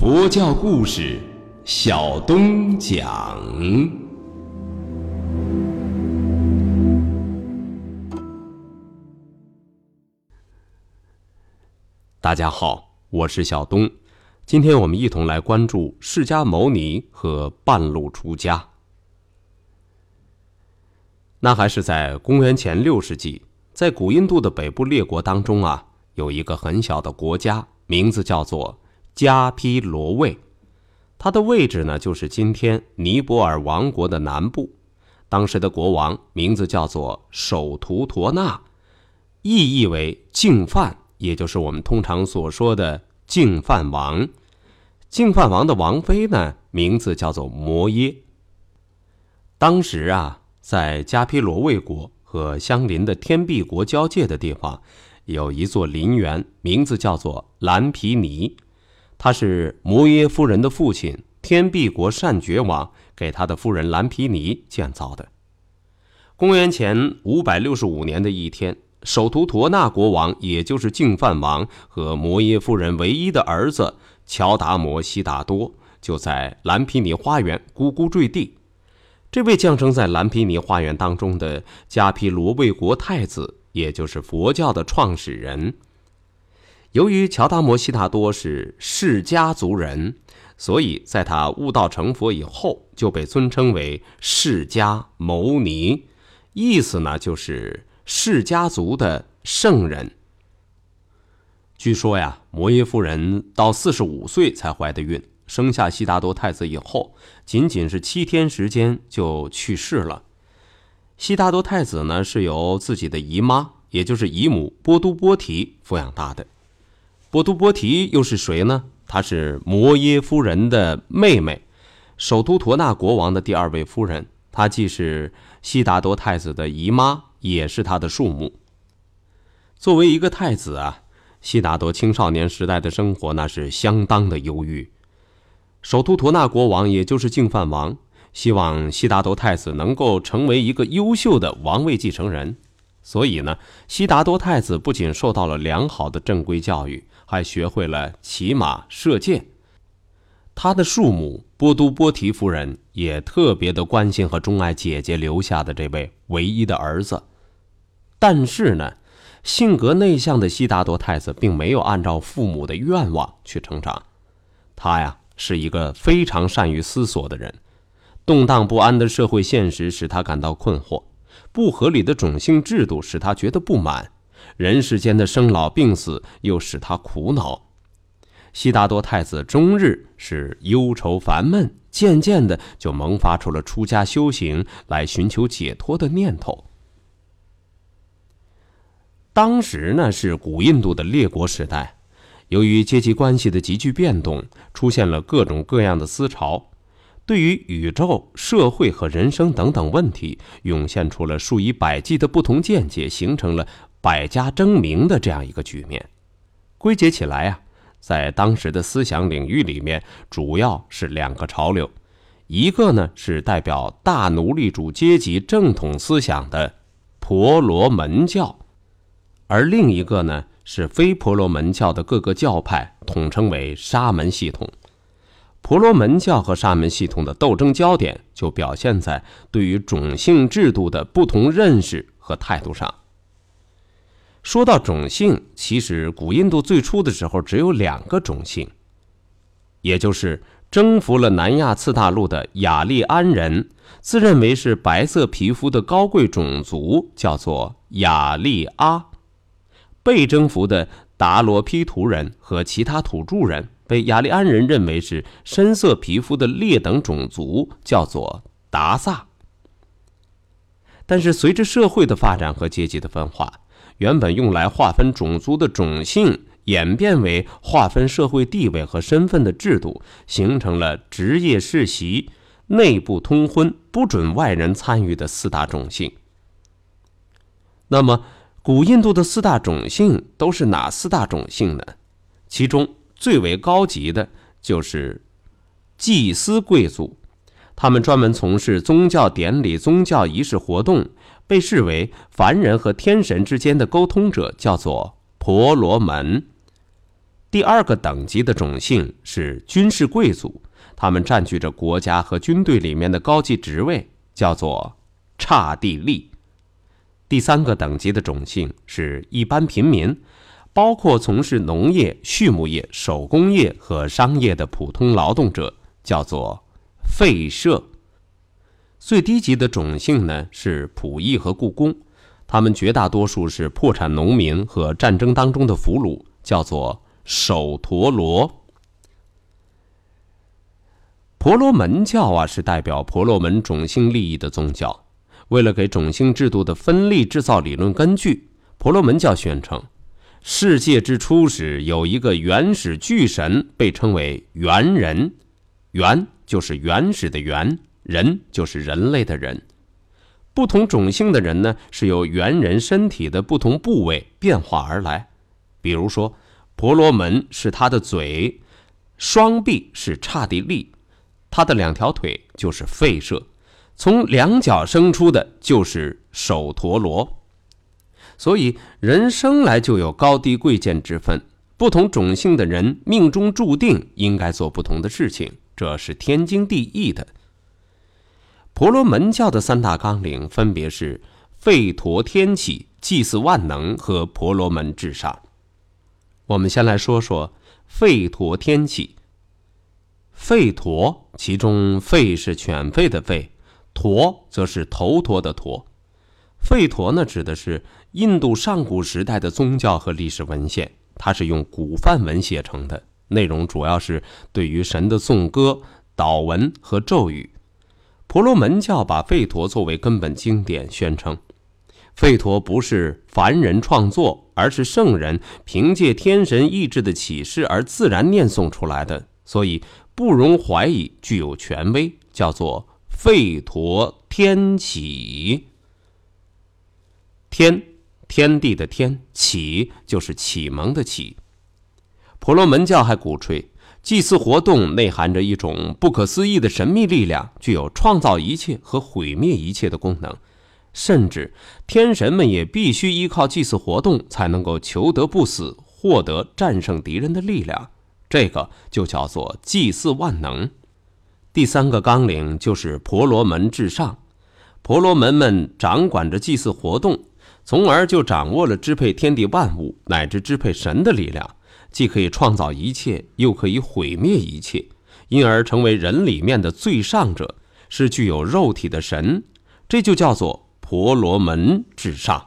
佛教故事，小东讲。大家好，我是小东。今天我们一同来关注释迦牟尼和半路出家。那还是在公元前6世纪，在古印度的北部列国当中有一个很小的国家，名字叫做迦毗罗卫。它的位置呢，就是今天尼泊尔王国的南部。当时的国王名字叫做首图陀那，意译为净饭，也就是我们通常所说的净饭王。净饭王的王妃呢，名字叫做摩耶。当时在迦毗罗卫国和相邻的天臂国交界的地方，有一座林园，名字叫做蓝毗尼。他是摩耶夫人的父亲天臂国善觉王给他的夫人蓝毗尼建造的。公元前565年的一天，首图陀那国王，也就是净饭王和摩耶夫人唯一的儿子乔达摩悉达多，就在蓝毗尼花园咕咕坠地。这位降生在蓝毗尼花园当中的迦毗罗卫国太子，也就是佛教的创始人。由于乔达摩悉达多是释迦族人，所以在他悟道成佛以后，就被尊称为释迦牟尼，意思呢就是释迦族的圣人。据说摩耶夫人到45岁才怀的孕，生下悉达多太子以后，仅仅是7天时间就去世了。悉达多太子呢，是由自己的姨妈，也就是姨母波都波提抚养大的。波都波提又是谁呢？她是摩耶夫人的妹妹，首图陀那国王的第2位夫人。她既是悉达多太子的姨妈，也是他的庶母。作为一个太子悉达多青少年时代的生活那是相当的忧郁。首图陀那国王，也就是净饭王，希望悉达多太子能够成为一个优秀的王位继承人。所以呢，悉达多太子不仅受到了良好的正规教育，还学会了骑马射箭。他的庶母波都波提夫人也特别的关心和钟爱姐姐留下的这位唯一的儿子。但是呢，性格内向的悉达多太子并没有按照父母的愿望去成长。他是一个非常善于思索的人。动荡不安的社会现实使他感到困惑，不合理的种姓制度使他觉得不满，人世间的生老病死又使他苦恼。悉达多太子终日是忧愁烦闷，渐渐的就萌发出了出家修行来寻求解脱的念头。当时呢，是古印度的列国时代，由于阶级关系的急剧变动，出现了各种各样的思潮，对于宇宙、社会和人生等等问题，涌现出了数以百计的不同见解，形成了百家争鸣的这样一个局面。归结起来在当时的思想领域里面，主要是2个潮流。一个呢，是代表大奴隶主阶级正统思想的婆罗门教，而另一个呢，是非婆罗门教的各个教派，统称为沙门系统。婆罗门教和沙门系统的斗争焦点就表现在对于种姓制度的不同认识和态度上。说到种姓，其实古印度最初的时候只有2个种姓，也就是征服了南亚次大陆的雅利安人，自认为是白色皮肤的高贵种族，叫做雅利阿；被征服的达罗毗荼人和其他土著人，被雅利安人认为是深色皮肤的劣等种族，叫做达萨。但是随着社会的发展和阶级的分化，原本用来划分种族的种姓演变为划分社会地位和身份的制度，形成了职业世袭、内部通婚、不准外人参与的4大种姓。那么古印度的4大种姓都是哪4大种姓呢？其中最为高级的就是祭司贵族，他们专门从事宗教典礼、宗教仪式活动，被视为凡人和天神之间的沟通者，叫做婆罗门。 第二个等级的种姓是军事贵族，他们占据着国家和军队里面的高级职位，叫做刹帝利。第三个等级的种姓是一般平民，包括从事农业、畜牧业、手工业和商业的普通劳动者，叫做废社。最低级的种姓呢是仆役和雇工，他们绝大多数是破产农民和战争当中的俘虏，叫做首陀罗。婆罗门教是代表婆罗门种姓利益的宗教。为了给种姓制度的分立制造理论根据，婆罗门教宣称，世界之初时有一个原始巨神，被称为猿人。猿就是原始的猿，人就是人类的人。不同种姓的人呢，是由猿人身体的不同部位变化而来。比如说，婆罗门是他的嘴，双臂是刹帝利，他的两条腿就是吠舍，从两脚生出的就是首陀罗。所以人生来就有高低贵贱之分，不同种姓的人命中注定应该做不同的事情，这是天经地义的。婆罗门教的三大纲领分别是吠陀天启、祭祀万能和婆罗门至上。我们先来说说吠陀天启。吠陀，其中吠是犬吠的吠，陀则是头陀的陀。吠陀呢，指的是印度上古时代的宗教和历史文献，它是用古梵文写成的，内容主要是对于神的颂歌、祷文和咒语。婆罗门教把吠陀作为根本经典，宣称吠陀不是凡人创作，而是圣人凭借天神意志的启示而自然念诵出来的，所以不容怀疑，具有权威，叫做吠陀天启。天，天地的天，启就是启蒙的启。婆罗门教还鼓吹祭祀活动内含着一种不可思议的神秘力量，具有创造一切和毁灭一切的功能，甚至天神们也必须依靠祭祀活动才能够求得不死，获得战胜敌人的力量，这个就叫做祭祀万能。第三个纲领就是婆罗门至上，婆罗门们掌管着祭祀活动，从而就掌握了支配天地万物乃至支配神的力量，既可以创造一切，又可以毁灭一切，因而成为人里面的最上者，是具有肉体的神，这就叫做婆罗门至上。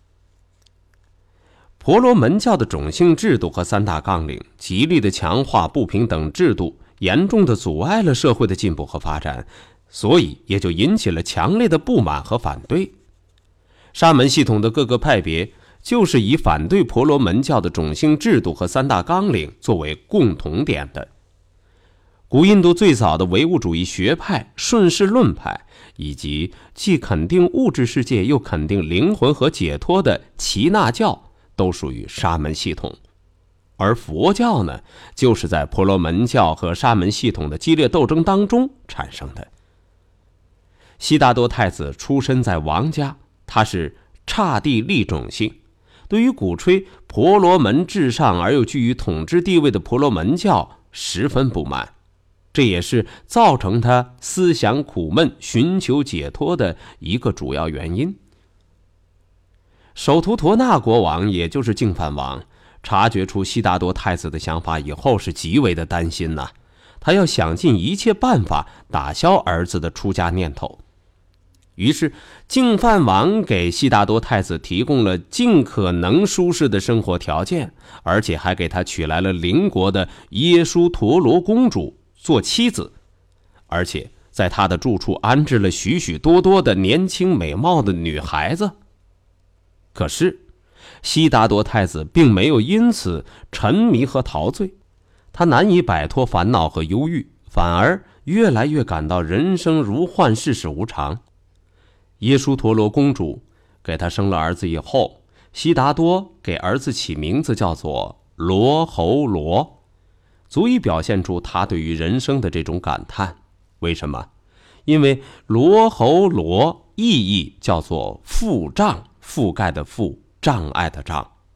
婆罗门教的种姓制度和三大纲领极力的强化不平等制度，严重的阻碍了社会的进步和发展，所以也就引起了强烈的不满和反对。沙门系统的各个派别就是以反对婆罗门教的种姓制度和三大纲领作为共同点的。古印度最早的唯物主义学派顺势论派，以及既肯定物质世界又肯定灵魂和解脱的耆那教，都属于沙门系统。而佛教呢，就是在婆罗门教和沙门系统的激烈斗争当中产生的。悉达多太子出身在王家，他是刹帝利种姓，对于鼓吹婆罗门至上而又居于统治地位的婆罗门教十分不满，这也是造成他思想苦闷、寻求解脱的一个主要原因。首图陀那国王，也就是净饭王，察觉出悉达多太子的想法以后，是极为的担心呐，他要想尽一切办法打消儿子的出家念头。于是净饭王给悉达多太子提供了尽可能舒适的生活条件，而且还给他娶来了邻国的耶输陀罗公主做妻子，而且在他的住处安置了许许多多的年轻美貌的女孩子。可是悉达多太子并没有因此沉迷和陶醉，他难以摆脱烦恼和忧郁，反而越来越感到人生如幻，世事无常。耶输陀罗公主给他生了儿子以后，悉达多给儿子起名字叫做罗侯罗，足以表现出他对于人生的这种感叹。为什么？因为罗侯罗意义叫做覆障，覆盖的覆，障碍的障。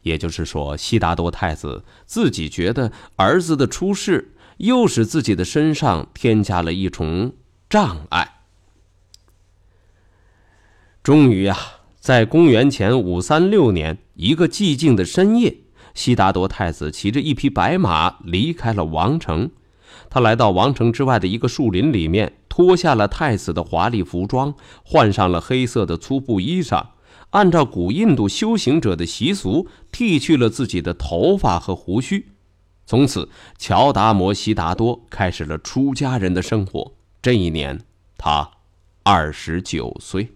也就是说，悉达多太子自己觉得儿子的出世又使自己的身上添加了一重障碍。终于在公元前536年一个寂静的深夜，悉达多太子骑着一匹白马离开了王城。他来到王城之外的一个树林里面，脱下了太子的华丽服装，换上了黑色的粗布衣裳，按照古印度修行者的习俗，剃去了自己的头发和胡须。从此，乔达摩悉达多开始了出家人的生活。这一年，他29岁。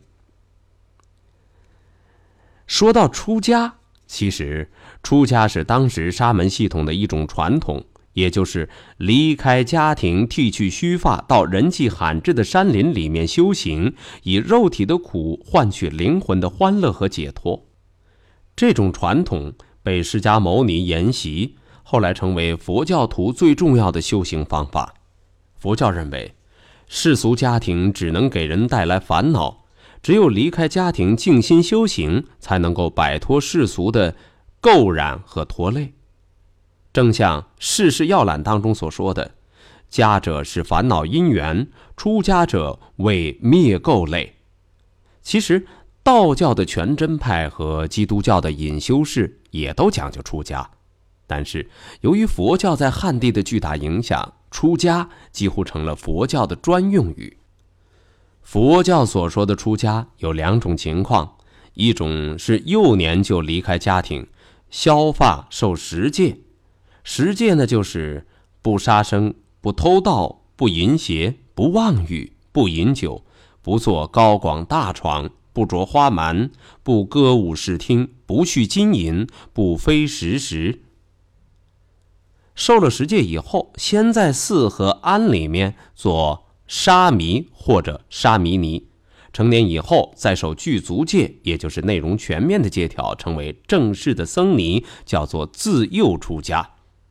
说到出家，其实出家是当时沙门系统的一种传统，也就是离开家庭，剃去须发，到人迹罕至的山林里面修行，以肉体的苦换取灵魂的欢乐和解脱。这种传统被释迦牟尼沿袭，后来成为佛教徒最重要的修行方法。佛教认为，世俗家庭只能给人带来烦恼，只有离开家庭静心修行，才能够摆脱世俗的垢染和拖累。正像《世事要览》当中所说的，家者是烦恼因缘，出家者为灭垢累。其实道教的全真派和基督教的隐修士也都讲究出家，但是由于佛教在汉地的巨大影响，出家几乎成了佛教的专用语。佛教所说的出家有2种情况，一种是幼年就离开家庭，削发受10戒。10戒呢，就是不杀生、不偷盗、不淫邪、不妄语、不饮酒、不坐高广大床、不着花蛮、不歌舞视听、不续金银、不非时时。受了10戒以后，先在寺和庵里面做沙弥或者沙弥尼，成年以后再受具足戒，也就是内容全面的戒条，成为正式的僧尼，叫做自幼出家。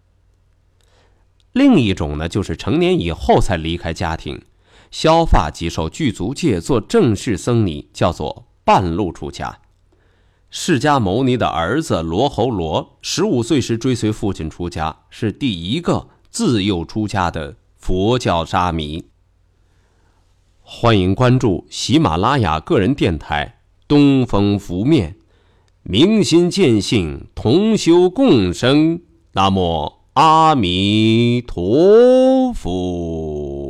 另一种呢，就是成年以后才离开家庭，削发即受具足戒，做正式僧尼，叫做半路出家。释迦牟尼的儿子罗侯罗15岁时追随父亲出家，是第一个自幼出家的佛教沙弥。欢迎关注喜马拉雅个人电台东风拂面，明心见性，同修共生。南无阿弥陀佛。